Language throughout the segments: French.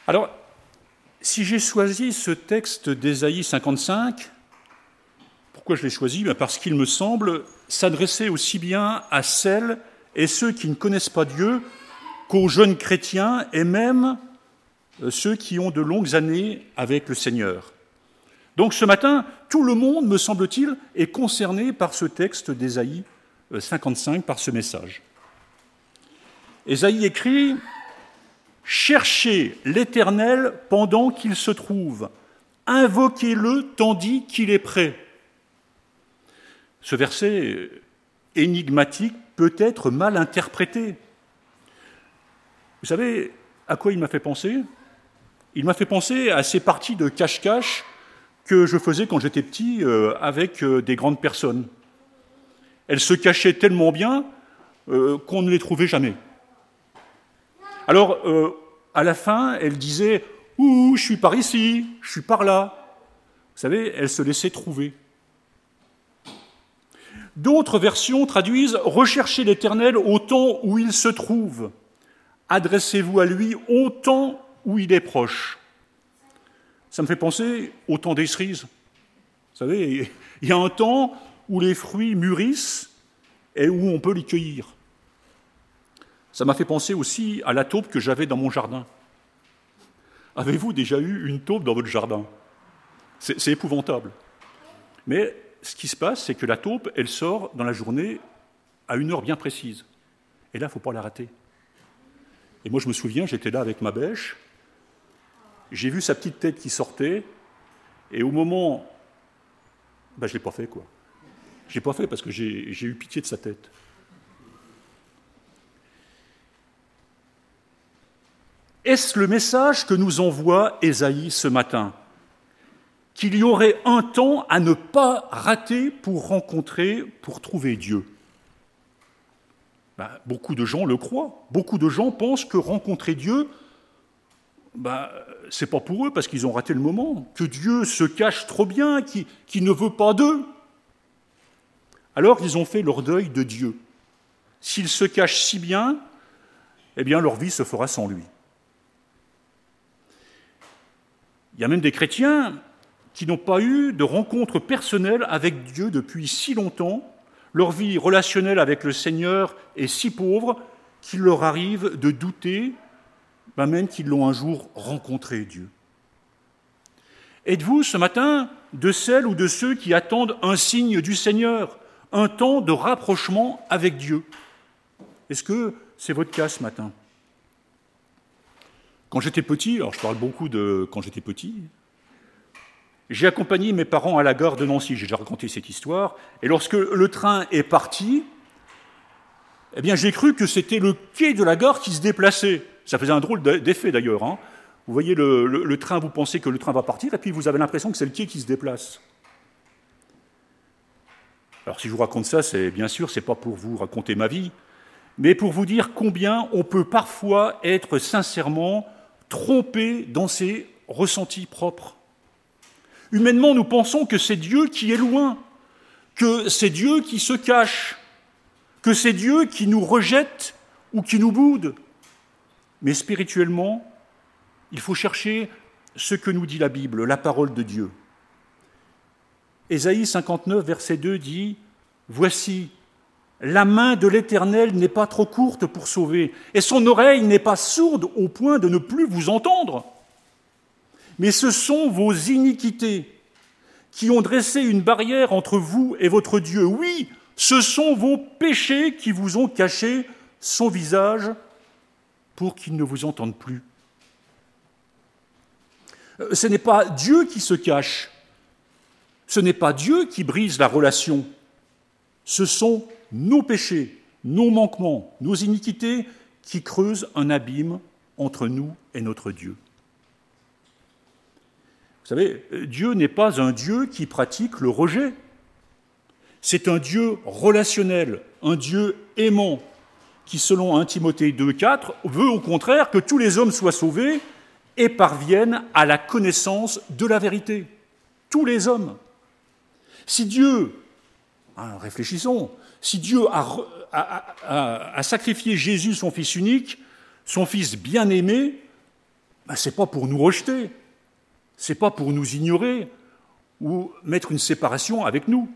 Alors, si j'ai choisi ce texte d'Ésaïe 55, pourquoi je l'ai choisi ? Parce qu'il me semble s'adresser aussi bien à celles et ceux qui ne connaissent pas Dieu qu'aux jeunes chrétiens et même ceux qui ont de longues années avec le Seigneur. Donc ce matin, tout le monde, me semble-t-il, est concerné par ce texte d'Ésaïe 55, par ce message. Ésaïe écrit « Cherchez l'Éternel pendant qu'il se trouve, invoquez-le tandis qu'il est prêt ». Ce verset énigmatique peut être mal interprété. Vous savez à quoi il m'a fait penser ? Il m'a fait penser à ces parties de cache-cache que je faisais quand j'étais petit avec des grandes personnes. Elles se cachaient tellement bien qu'on ne les trouvait jamais. Alors, à la fin, elles disaient « Ouh, je suis par ici, je suis par là ». Vous savez, elles se laissaient trouver. D'autres versions traduisent « Recherchez l'Éternel au temps où il se trouve. Adressez-vous à lui au temps où il est proche. » Ça me fait penser au temps des cerises. Vous savez, il y a un temps où les fruits mûrissent et où on peut les cueillir. Ça m'a fait penser aussi à la taupe que j'avais dans mon jardin. Avez-vous déjà eu une taupe dans votre jardin ? C'est épouvantable. Mais ce qui se passe, c'est que la taupe, elle sort dans la journée à une heure bien précise. Et là, il ne faut pas la rater. Et moi, je me souviens, j'étais là avec ma bêche, j'ai vu sa petite tête qui sortait, et au moment... je ne l'ai pas fait, quoi. Je ne l'ai pas fait parce que j'ai eu pitié de sa tête. Est-ce le message que nous envoie Ésaïe ce matin ? Qu'il y aurait un temps à ne pas rater pour rencontrer, pour trouver Dieu ? Beaucoup de gens le croient. Beaucoup de gens pensent que rencontrer Dieu, c'est pas pour eux parce qu'ils ont raté le moment, que Dieu se cache trop bien, qu'il ne veut pas d'eux. Alors ils ont fait leur deuil de Dieu. S'il se cache si bien, eh bien leur vie se fera sans lui. Il y a même des chrétiens qui n'ont pas eu de rencontre personnelle avec Dieu depuis si longtemps. Leur vie relationnelle avec le Seigneur est si pauvre qu'il leur arrive de douter, même qu'ils l'ont un jour rencontré, Dieu. Êtes-vous ce matin de celles ou de ceux qui attendent un signe du Seigneur, un temps de rapprochement avec Dieu ? Est-ce que c'est votre cas ce matin ? Quand j'étais petit, alors je parle beaucoup de quand j'étais petit, j'ai accompagné mes parents à la gare de Nancy, j'ai déjà raconté cette histoire, et lorsque le train est parti, eh bien j'ai cru que c'était le quai de la gare qui se déplaçait. Ça faisait un drôle d'effet d'ailleurs. Hein. Vous voyez le train, vous pensez que le train va partir, et puis vous avez l'impression que c'est le quai qui se déplace. Alors si je vous raconte ça, bien sûr, c'est pas pour vous raconter ma vie, mais pour vous dire combien on peut parfois être sincèrement trompé dans ses ressentis propres. Humainement, nous pensons que c'est Dieu qui est loin, que c'est Dieu qui se cache, que c'est Dieu qui nous rejette ou qui nous boude. Mais spirituellement, il faut chercher ce que nous dit la Bible, la parole de Dieu. Ésaïe 59, verset 2 dit « Voici, la main de l'Éternel n'est pas trop courte pour sauver, et son oreille n'est pas sourde au point de ne plus vous entendre. Mais ce sont vos iniquités qui ont dressé une barrière entre vous et votre Dieu. Oui, ce sont vos péchés qui vous ont caché son visage pour qu'il ne vous entende plus. » Ce n'est pas Dieu qui se cache, ce n'est pas Dieu qui brise la relation, ce sont nos péchés, nos manquements, nos iniquités qui creusent un abîme entre nous et notre Dieu. Vous savez, Dieu n'est pas un Dieu qui pratique le rejet. C'est un Dieu relationnel, un Dieu aimant, qui, selon 1 Timothée 2,4, veut au contraire que tous les hommes soient sauvés et parviennent à la connaissance de la vérité. Tous les hommes. Si Dieu, réfléchissons, si Dieu a sacrifié Jésus, son Fils unique, son Fils bien-aimé, ce n'est pas pour nous rejeter, ce n'est pas pour nous ignorer ou mettre une séparation avec nous.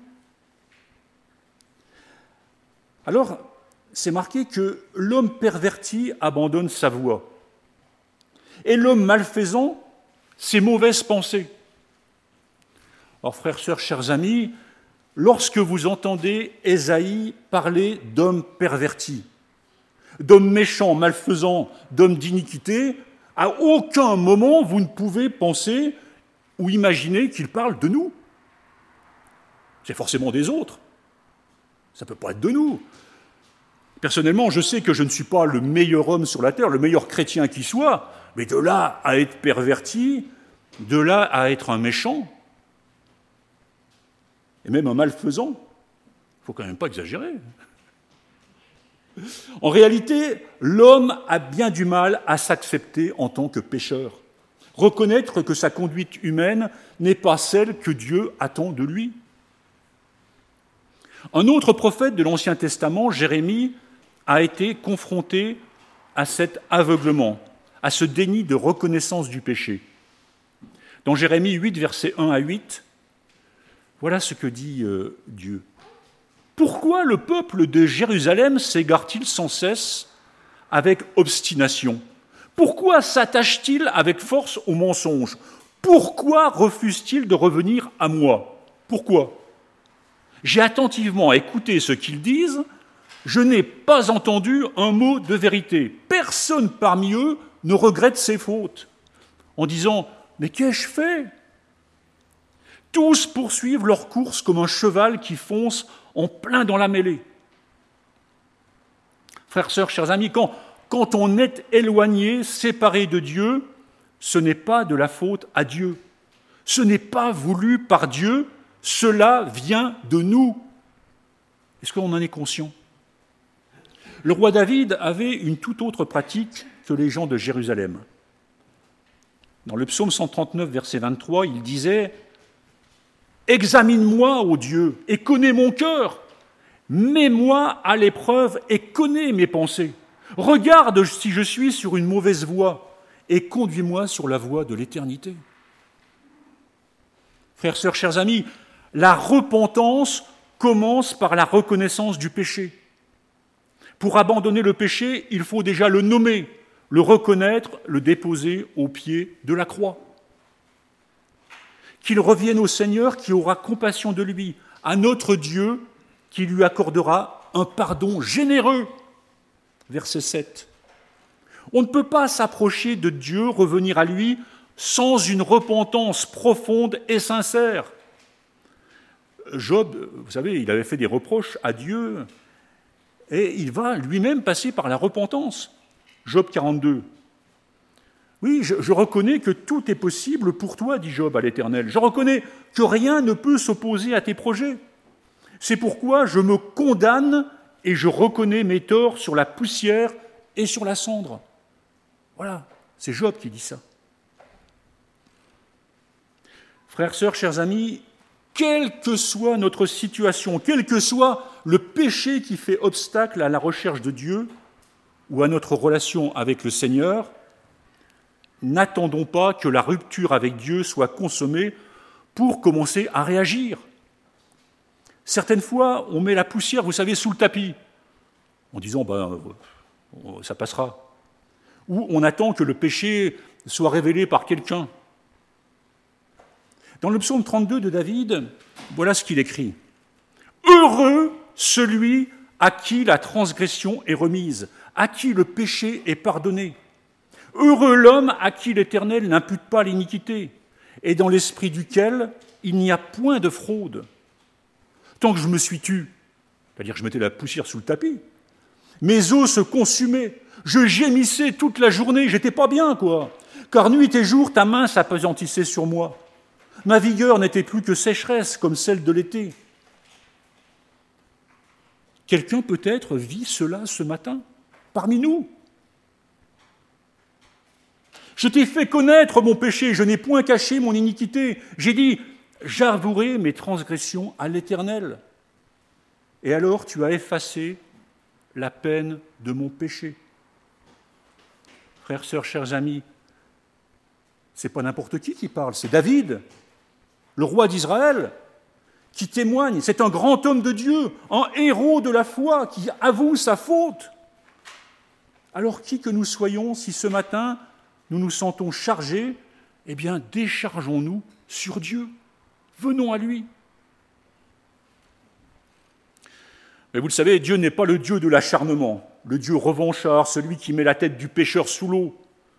Alors, c'est marqué que l'homme perverti abandonne sa voie et l'homme malfaisant ses mauvaises pensées. Alors, frères, sœurs, chers amis, lorsque vous entendez Ésaïe parler d'hommes pervertis, d'hommes méchants, malfaisants, d'hommes d'iniquité, à aucun moment vous ne pouvez penser ou imaginer qu'il parle de nous. C'est forcément des autres. Ça ne peut pas être de nous. Personnellement, je sais que je ne suis pas le meilleur homme sur la terre, le meilleur chrétien qui soit, mais de là à être perverti, de là à être un méchant, et même un malfaisant, il ne faut quand même pas exagérer. En réalité, l'homme a bien du mal à s'accepter en tant que pécheur, reconnaître que sa conduite humaine n'est pas celle que Dieu attend de lui. Un autre prophète de l'Ancien Testament, Jérémie, a été confronté à cet aveuglement, à ce déni de reconnaissance du péché. Dans Jérémie 8, versets 1 à 8, voilà ce que dit Dieu. « Pourquoi le peuple de Jérusalem s'égare-t-il sans cesse avec obstination ? Pourquoi s'attache-t-il avec force au mensonge ? Pourquoi refuse-t-il de revenir à moi ? Pourquoi ? J'ai attentivement écouté ce qu'ils disent, je n'ai pas entendu un mot de vérité. Personne parmi eux ne regrette ses fautes, en disant « Mais qu'ai-je fait ?» Tous poursuivent leur course comme un cheval qui fonce en plein dans la mêlée. Frères, sœurs, chers amis, quand on est éloigné, séparé de Dieu, ce n'est pas de la faute à Dieu. Ce n'est pas voulu par Dieu, cela vient de nous. Est-ce qu'on en est conscient ? Le roi David avait une toute autre pratique que les gens de Jérusalem. Dans le psaume 139, verset 23, il disait « Examine-moi, ô Dieu, et connais mon cœur. Mets-moi à l'épreuve et connais mes pensées. Regarde si je suis sur une mauvaise voie et conduis-moi sur la voie de l'éternité. » Frères, sœurs, chers amis, la repentance commence par la reconnaissance du péché. Pour abandonner le péché, il faut déjà le nommer, le reconnaître, le déposer au pied de la croix. Qu'il revienne au Seigneur qui aura compassion de lui, à notre Dieu qui lui accordera un pardon généreux. Verset 7. On ne peut pas s'approcher de Dieu, revenir à lui, sans une repentance profonde et sincère. Job, vous savez, il avait fait des reproches à Dieu et il va lui-même passer par la repentance. Job 42. Oui, je reconnais que tout est possible pour toi, dit Job à l'Éternel. Je reconnais que rien ne peut s'opposer à tes projets. C'est pourquoi je me condamne et je reconnais mes torts sur la poussière et sur la cendre. Voilà, c'est Job qui dit ça. Frères, sœurs, chers amis, quelle que soit notre situation, quel que soit le péché qui fait obstacle à la recherche de Dieu ou à notre relation avec le Seigneur, n'attendons pas que la rupture avec Dieu soit consommée pour commencer à réagir. Certaines fois, on met la poussière, vous savez, sous le tapis, en disant « ça passera ». Ou on attend que le péché soit révélé par quelqu'un. Dans le psaume 32 de David, voilà ce qu'il écrit. « Heureux celui à qui la transgression est remise, à qui le péché est pardonné. Heureux l'homme à qui l'Éternel n'impute pas l'iniquité, et dans l'esprit duquel il n'y a point de fraude. Tant que je me suis tu, c'est-à-dire que je mettais la poussière sous le tapis, mes os se consumaient, je gémissais toute la journée, j'étais pas bien, quoi. Car nuit et jour, ta main s'appesantissait sur moi. Ma vigueur n'était plus que sécheresse, comme celle de l'été. » Quelqu'un peut-être vit cela ce matin, parmi nous. Je t'ai fait connaître mon péché, je n'ai point caché mon iniquité. J'ai dit, j'avouerai mes transgressions à l'Éternel. Et alors tu as effacé la peine de mon péché. Frères, sœurs, chers amis, c'est pas n'importe qui parle, c'est David, le roi d'Israël, qui témoigne. C'est un grand homme de Dieu, un héros de la foi, qui avoue sa faute. Alors qui que nous soyons, si ce matin nous nous sentons chargés, eh bien déchargeons-nous sur Dieu. Venons à lui. Mais vous le savez, Dieu n'est pas le Dieu de l'acharnement, le Dieu revanchard, celui qui met la tête du pécheur sous l'eau.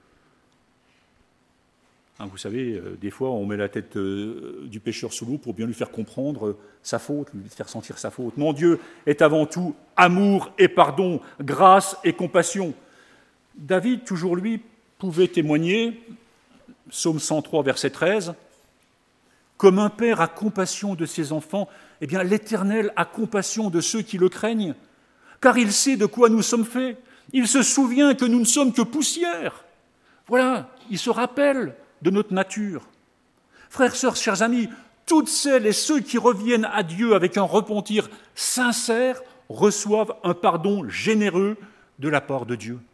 Vous savez, des fois, on met la tête du pécheur sous l'eau pour bien lui faire comprendre sa faute, lui faire sentir sa faute. Non, Dieu est avant tout amour et pardon, grâce et compassion. David, toujours lui, pouvait témoigner, psaume 103, verset 13, « Comme un père a compassion de ses enfants, eh bien l'Éternel a compassion de ceux qui le craignent, car il sait de quoi nous sommes faits. Il se souvient que nous ne sommes que poussière. » Voilà, il se rappelle de notre nature. Frères, sœurs, chers amis, toutes celles et ceux qui reviennent à Dieu avec un repentir sincère reçoivent un pardon généreux de la part de Dieu.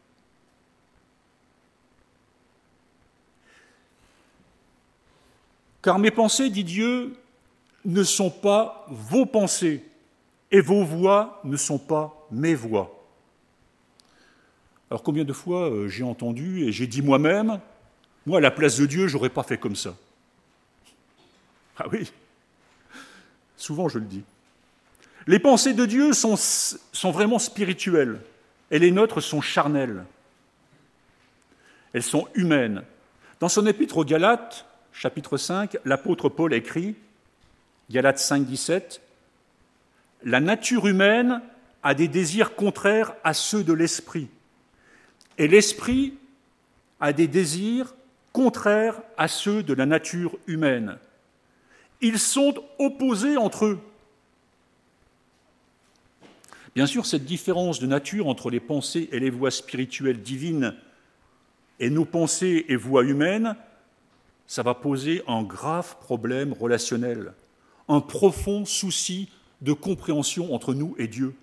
Car mes pensées, dit Dieu, ne sont pas vos pensées, et vos voix ne sont pas mes voix. Alors combien de fois j'ai entendu et j'ai dit moi-même, moi à la place de Dieu, je n'aurais pas fait comme ça. Ah oui, souvent je le dis. Les pensées de Dieu sont vraiment spirituelles, et les nôtres sont charnelles. Elles sont humaines. Dans son épître aux Galates, chapitre 5, l'apôtre Paul écrit, Galates 5, 17, « La nature humaine a des désirs contraires à ceux de l'esprit, et l'esprit a des désirs contraires à ceux de la nature humaine. Ils sont opposés entre eux. » Bien sûr, cette différence de nature entre les pensées et les voies spirituelles divines et nos pensées et voies humaines, ça va poser un grave problème relationnel, un profond souci de compréhension entre nous et Dieu.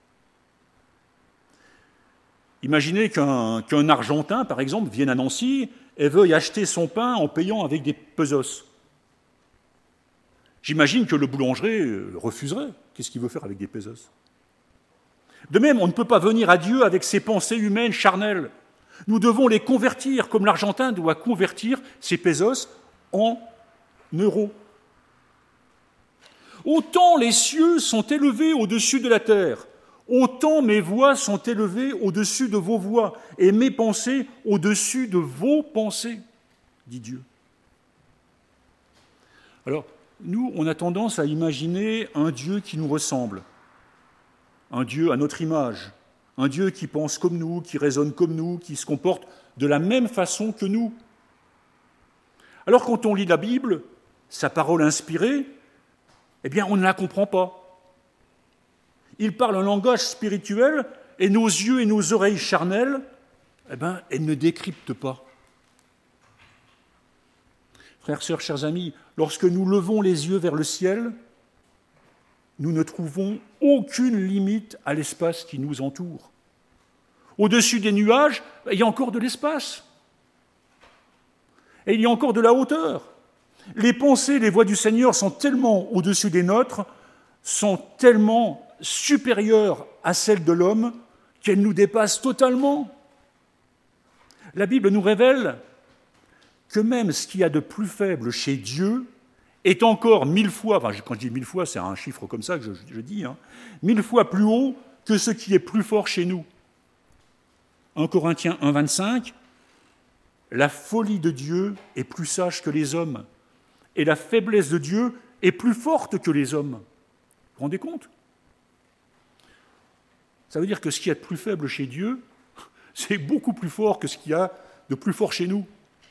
Imaginez qu'un Argentin, par exemple, vienne à Nancy et veuille acheter son pain en payant avec des pesos. J'imagine que le boulanger refuserait. Qu'est-ce qu'il veut faire avec des pesos ? De même, on ne peut pas venir à Dieu avec ses pensées humaines charnelles. Nous devons les convertir, comme l'Argentin doit convertir ses pesos en euros. Autant les cieux sont élevés au-dessus de la terre, autant mes voix sont élevées au-dessus de vos voix, et mes pensées au-dessus de vos pensées, dit Dieu. Alors, nous, on a tendance à imaginer un Dieu qui nous ressemble, un Dieu à notre image, un Dieu qui pense comme nous, qui raisonne comme nous, qui se comporte de la même façon que nous. Alors quand on lit la Bible, sa parole inspirée, eh bien on ne la comprend pas. Il parle un langage spirituel et nos yeux et nos oreilles charnelles, eh bien elles ne décryptent pas. Frères, sœurs, chers amis, lorsque nous levons les yeux vers le ciel, nous ne trouvons aucune limite à l'espace qui nous entoure. Au-dessus des nuages, il y a encore de l'espace. Et il y a encore de la hauteur. Les pensées, les voies du Seigneur sont tellement au-dessus des nôtres, sont tellement supérieures à celles de l'homme, qu'elles nous dépassent totalement. La Bible nous révèle que même ce qu'il y a de plus faible chez Dieu est encore 1000 fois, enfin quand je dis 1000 fois, c'est un chiffre comme ça que je dis, 1000 fois plus haut que ce qui est plus fort chez nous. 1 Corinthiens 1, 25, « La folie de Dieu est plus sage que les hommes, et la faiblesse de Dieu est plus forte que les hommes. » Vous vous rendez compte ? Ça veut dire que ce qu'il y a de plus faible chez Dieu, c'est beaucoup plus fort que ce qu'il y a de plus fort chez nous.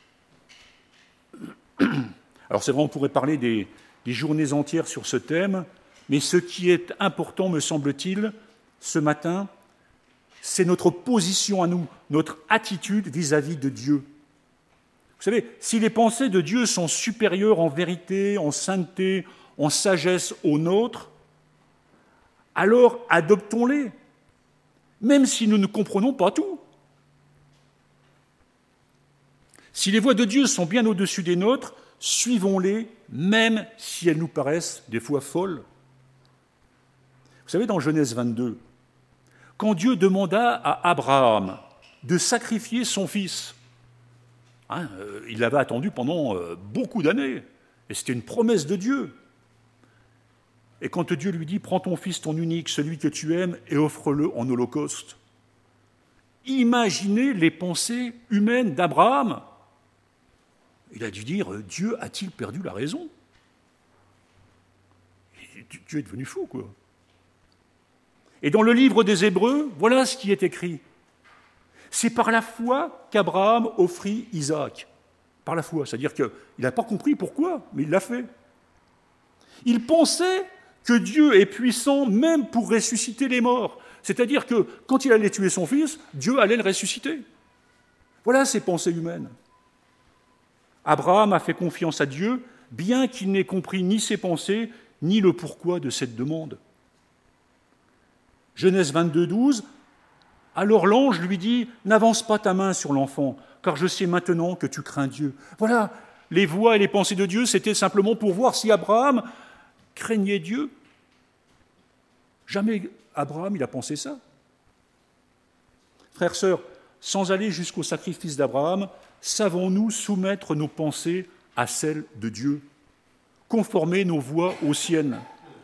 Alors c'est vrai, on pourrait parler des journées entières sur ce thème, mais ce qui est important, me semble-t-il, ce matin, c'est notre position à nous, notre attitude vis-à-vis de Dieu. Vous savez, si les pensées de Dieu sont supérieures en vérité, en sainteté, en sagesse aux nôtres, alors adoptons-les, même si nous ne comprenons pas tout. Si les voies de Dieu sont bien au-dessus des nôtres, suivons-les, même si elles nous paraissent des fois folles. Vous savez, dans Genèse 22, quand Dieu demanda à Abraham de sacrifier son fils, il l'avait attendu pendant beaucoup d'années, et c'était une promesse de Dieu. Et quand Dieu lui dit « Prends ton fils, ton unique, celui que tu aimes, et offre-le en holocauste », imaginez les pensées humaines d'Abraham. Il a dû dire « Dieu a-t-il perdu la raison ?» Dieu est devenu fou, quoi. Et dans le livre des Hébreux, voilà ce qui est écrit. C'est par la foi qu'Abraham offrit Isaac. Par la foi, c'est-à-dire qu'il n'a pas compris pourquoi, mais il l'a fait. Il pensait que Dieu est puissant même pour ressusciter les morts. C'est-à-dire que quand il allait tuer son fils, Dieu allait le ressusciter. Voilà ses pensées humaines. Abraham a fait confiance à Dieu, bien qu'il n'ait compris ni ses pensées, ni le pourquoi de cette demande. Genèse 22, 12, alors l'ange lui dit « N'avance pas ta main sur l'enfant, car je sais maintenant que tu crains Dieu. » Voilà, les voies et les pensées de Dieu, c'était simplement pour voir si Abraham craignait Dieu. Jamais Abraham, il a pensé ça. Frères, sœurs, sans aller jusqu'au sacrifice d'Abraham, savons-nous soumettre nos pensées à celles de Dieu, conformer nos voies aux siennes?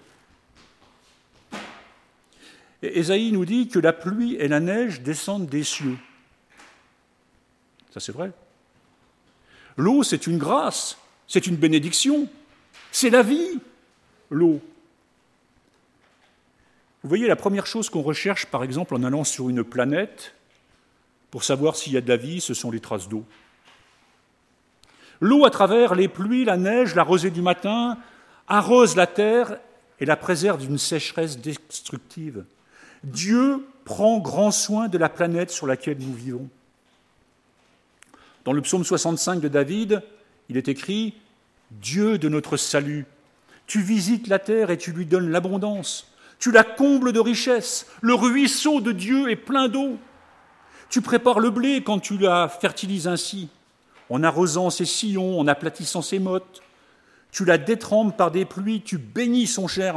Et Ésaïe nous dit que la pluie et la neige descendent des cieux. Ça, c'est vrai. L'eau, c'est une grâce, c'est une bénédiction, c'est la vie, l'eau. Vous voyez, la première chose qu'on recherche, par exemple, en allant sur une planète, pour savoir s'il y a de la vie, ce sont les traces d'eau. L'eau, à travers les pluies, la neige, la rosée du matin, arrose la terre et la préserve d'une sécheresse destructive. Dieu prend grand soin de la planète sur laquelle nous vivons. Dans le psaume 65 de David, il est écrit « Dieu de notre salut, tu visites la terre et tu lui donnes l'abondance. Tu la combles de richesses. Le ruisseau de Dieu est plein d'eau. Tu prépares le blé quand tu la fertilises ainsi, en arrosant ses sillons, en aplatissant ses mottes. Tu la détrempes par des pluies, tu bénis son germe. »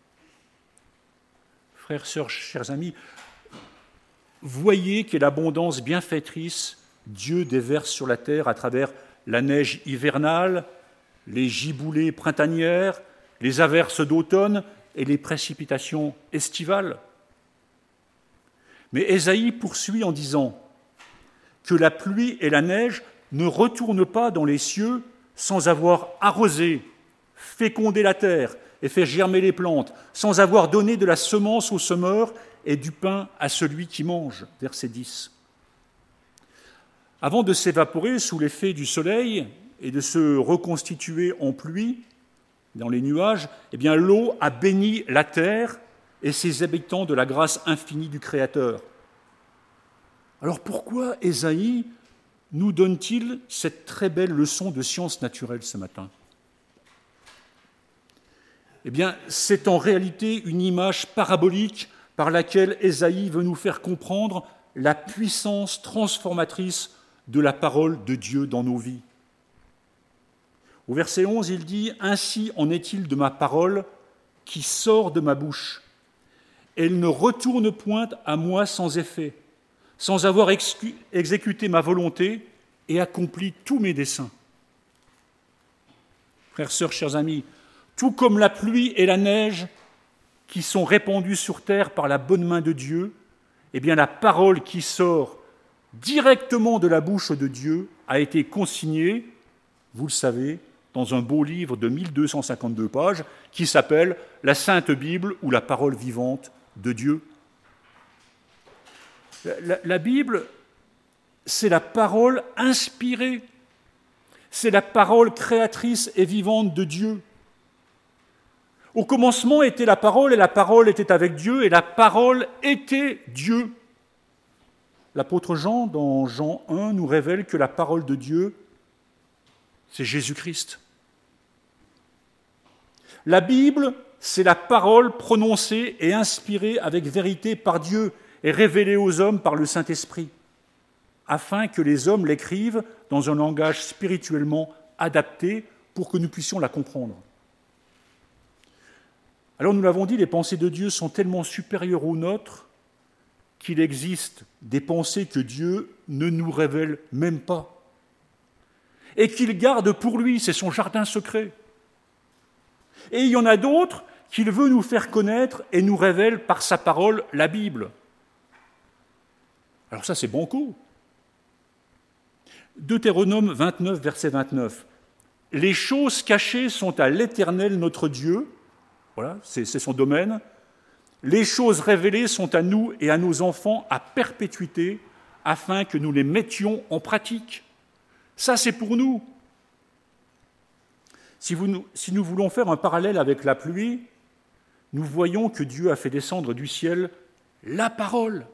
Frères, sœurs, chers amis, voyez quelle abondance bienfaitrice Dieu déverse sur la terre à travers la neige hivernale, les giboulées printanières, les averses d'automne et les précipitations estivales. Mais Ésaïe poursuit en disant que la pluie et la neige ne retournent pas dans les cieux sans avoir arrosé, fécondé la terre et fait germer les plantes, sans avoir donné de la semence au semeur et du pain à celui qui mange. Verset 10. Avant de s'évaporer sous l'effet du soleil et de se reconstituer en pluie dans les nuages, l'eau a béni la terre et ses habitants de la grâce infinie du Créateur. Alors pourquoi Ésaïe nous donne-t-il cette très belle leçon de science naturelle ce matin ? C'est en réalité une image parabolique par laquelle Ésaïe veut nous faire comprendre la puissance transformatrice de la parole de Dieu dans nos vies. Au verset 11, il dit « Ainsi en est-il de ma parole qui sort de ma bouche. Elle ne retourne point à moi sans effet, sans avoir exécuté ma volonté et accompli tous mes desseins. » Frères, sœurs, chers amis, tout comme la pluie et la neige qui sont répandues sur terre par la bonne main de Dieu, la parole qui sort directement de la bouche de Dieu a été consignée, vous le savez, dans un beau livre de 1252 pages qui s'appelle « La Sainte Bible ou la parole vivante de Dieu ». La Bible, c'est la parole inspirée, c'est la parole créatrice et vivante de Dieu. Au commencement était la parole, et la parole était avec Dieu, et la parole était Dieu. L'apôtre Jean, dans Jean 1, nous révèle que la parole de Dieu, c'est Jésus-Christ. La Bible, c'est la parole prononcée et inspirée avec vérité par Dieu et révélée aux hommes par le Saint-Esprit. afin que les hommes l'écrivent dans un langage spirituellement adapté pour que nous puissions la comprendre. Alors nous l'avons dit, les pensées de Dieu sont tellement supérieures aux nôtres qu'il existe des pensées que Dieu ne nous révèle même pas et qu'il garde pour lui, c'est son jardin secret. Et il y en a d'autres qu'il veut nous faire connaître et nous révèle par sa parole, la Bible. Alors ça, c'est banco. Deutéronome 29, verset 29. « Les choses cachées sont à l'Éternel notre Dieu. » Voilà, c'est son domaine. « Les choses révélées sont à nous et à nos enfants à perpétuité, afin que nous les mettions en pratique. » Ça, c'est pour nous. Si nous voulons faire un parallèle avec la pluie, nous voyons que Dieu a fait descendre du ciel la parole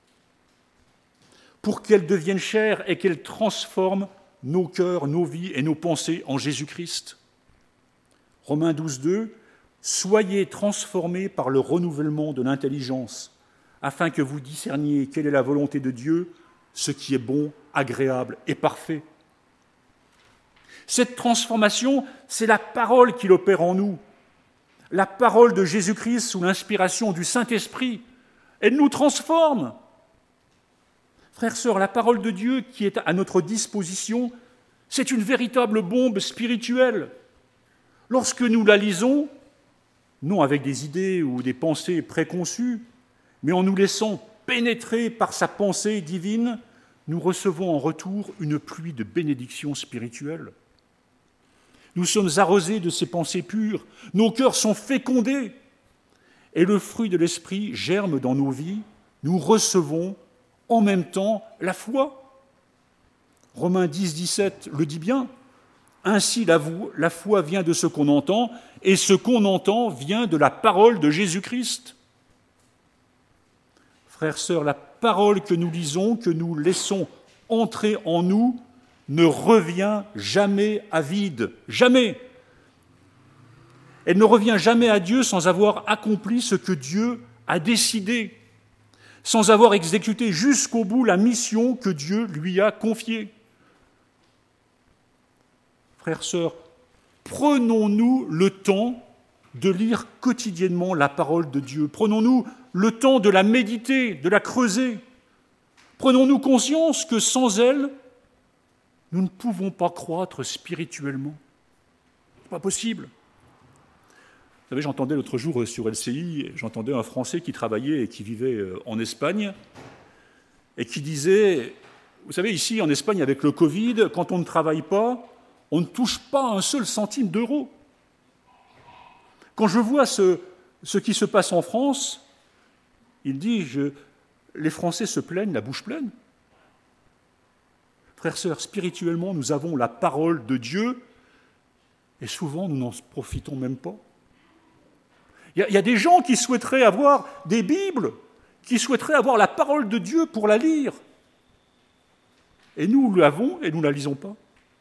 pour qu'elle devienne chair et qu'elle transforme nos cœurs, nos vies et nos pensées en Jésus-Christ. Romains 12, 2, « Soyez transformés par le renouvellement de l'intelligence, afin que vous discerniez quelle est la volonté de Dieu, ce qui est bon, agréable et parfait. » Cette transformation, c'est la parole qui l'opère en nous, la parole de Jésus-Christ sous l'inspiration du Saint-Esprit. Elle nous transforme. Frères, sœurs, la parole de Dieu qui est à notre disposition, c'est une véritable bombe spirituelle. Lorsque nous la lisons, non avec des idées ou des pensées préconçues, mais en nous laissant pénétrer par sa pensée divine, nous recevons en retour une pluie de bénédictions spirituelles. Nous sommes arrosés de ces pensées pures, nos cœurs sont fécondés, et le fruit de l'Esprit germe dans nos vies, nous recevons en même temps la foi. Romains 10, 17 le dit bien. Ainsi, la foi vient de ce qu'on entend, et ce qu'on entend vient de la parole de Jésus-Christ. Frères, sœurs, la parole que nous lisons, que nous laissons entrer en nous, ne revient jamais à vide. Jamais. Elle ne revient jamais à Dieu sans avoir accompli ce que Dieu a décidé, sans avoir exécuté jusqu'au bout la mission que Dieu lui a confiée. Frères, sœurs, prenons-nous le temps de lire quotidiennement la parole de Dieu. Prenons-nous le temps de la méditer, de la creuser. Prenons-nous conscience que sans elle, nous ne pouvons pas croître spirituellement. Ce n'est pas possible. Vous savez, j'entendais l'autre jour sur LCI, j'entendais un Français qui travaillait et qui vivait en Espagne et qui disait, vous savez, ici en Espagne avec le Covid, quand on ne travaille pas, on ne touche pas un seul centime d'euro. Quand je vois ce qui se passe en France, il dit, les Français se plaignent la bouche pleine. Frères, sœurs, spirituellement, nous avons la parole de Dieu et souvent nous n'en profitons même pas. Il y a des gens qui souhaiteraient avoir des Bibles, qui souhaiteraient avoir la parole de Dieu pour la lire. Et nous l'avons et nous ne la lisons pas.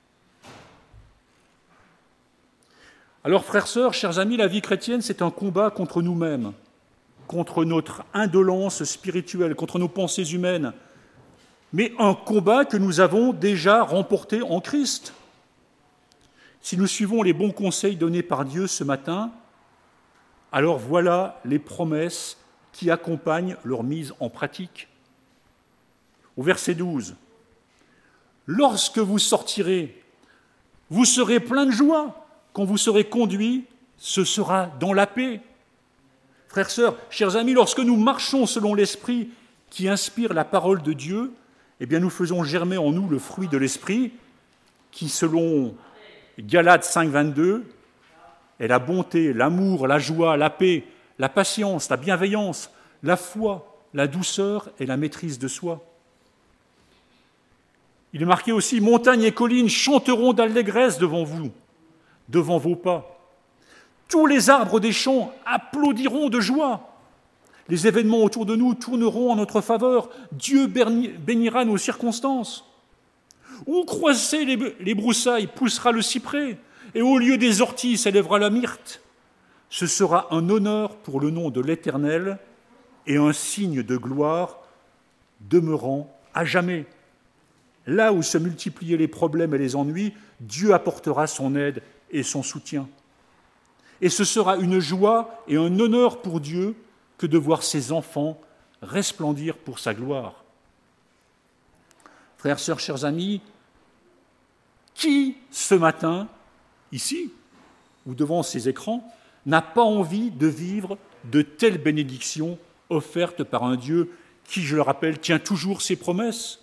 Alors, frères, sœurs, chers amis, la vie chrétienne, c'est un combat contre nous-mêmes, contre notre indolence spirituelle, contre nos pensées humaines, mais un combat que nous avons déjà remporté en Christ. Si nous suivons les bons conseils donnés par Dieu ce matin, alors voilà les promesses qui accompagnent leur mise en pratique. Au verset 12, « Lorsque vous sortirez, vous serez plein de joie. Quand vous serez conduits, ce sera dans la paix. » Frères, sœurs, chers amis, lorsque nous marchons selon l'Esprit qui inspire la parole de Dieu, eh bien nous faisons germer en nous le fruit de l'Esprit qui, selon Galates 5, 22, est la bonté, l'amour, la joie, la paix, la patience, la bienveillance, la foi, la douceur et la maîtrise de soi. Il est marqué aussi « Montagnes et collines chanteront d'allégresse devant vous, devant vos pas. Tous les arbres des champs applaudiront de joie. Les événements autour de nous tourneront en notre faveur. Dieu bénira nos circonstances. Où croissaient les broussailles, poussera le cyprès, et au lieu des orties s'élèvera la myrte. Ce sera un honneur pour le nom de l'Éternel et un signe de gloire demeurant à jamais. » Là où se multipliaient les problèmes et les ennuis, Dieu apportera son aide et son soutien. Et ce sera une joie et un honneur pour Dieu que de voir ses enfants resplendir pour sa gloire. Frères, sœurs, chers amis, qui ce matin, ici ou devant ces écrans, n'a pas envie de vivre de telles bénédictions offertes par un Dieu qui, je le rappelle, tient toujours ses promesses?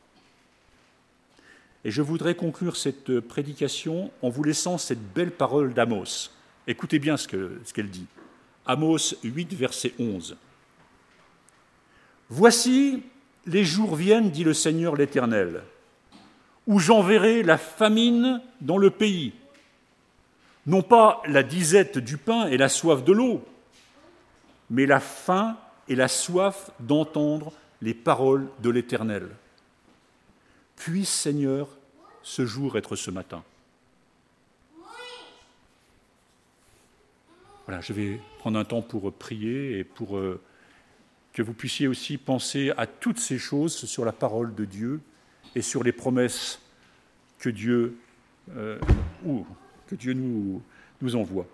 Et je voudrais conclure cette prédication en vous laissant cette belle parole d'Amos. Écoutez bien ce qu'elle dit. Amos 8, verset 11. « Voici, les jours viennent, dit le Seigneur l'Éternel, où j'enverrai la famine dans le pays, non pas la disette du pain et la soif de l'eau, mais la faim et la soif d'entendre les paroles de l'Éternel. Puisse, Seigneur, ce jour être ce matin. » Voilà, je vais prendre un temps pour prier et pour que vous puissiez aussi penser à toutes ces choses sur la parole de Dieu et sur les promesses que Dieu nous envoie.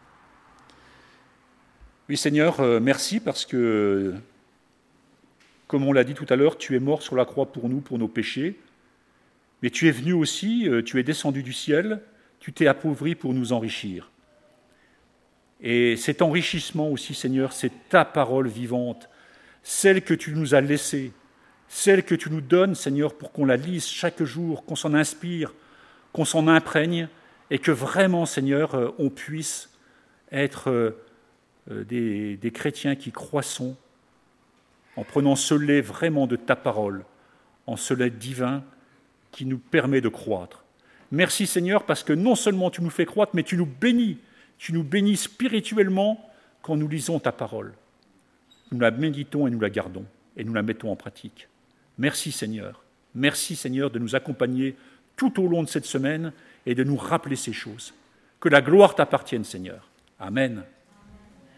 Oui, Seigneur, merci parce que, comme on l'a dit tout à l'heure, tu es mort sur la croix pour nous, pour nos péchés, mais tu es venu aussi, tu es descendu du ciel, tu t'es appauvri pour nous enrichir. Et cet enrichissement aussi, Seigneur, c'est ta parole vivante, celle que tu nous as laissée, celle que tu nous donnes, Seigneur, pour qu'on la lise chaque jour, qu'on s'en inspire, qu'on s'en imprègne, et que vraiment, Seigneur, on puisse être des chrétiens qui croissons en prenant ce lait vraiment de ta parole, en ce lait divin qui nous permet de croître. Merci, Seigneur, parce que non seulement tu nous fais croître, mais tu nous bénis spirituellement quand nous lisons ta parole. Nous la méditons et nous la gardons, et nous la mettons en pratique. Merci Seigneur. Merci Seigneur de nous accompagner tout au long de cette semaine et de nous rappeler ces choses. Que la gloire t'appartienne, Seigneur. Amen.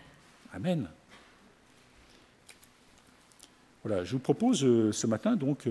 Amen. Voilà, je vous propose ce matin donc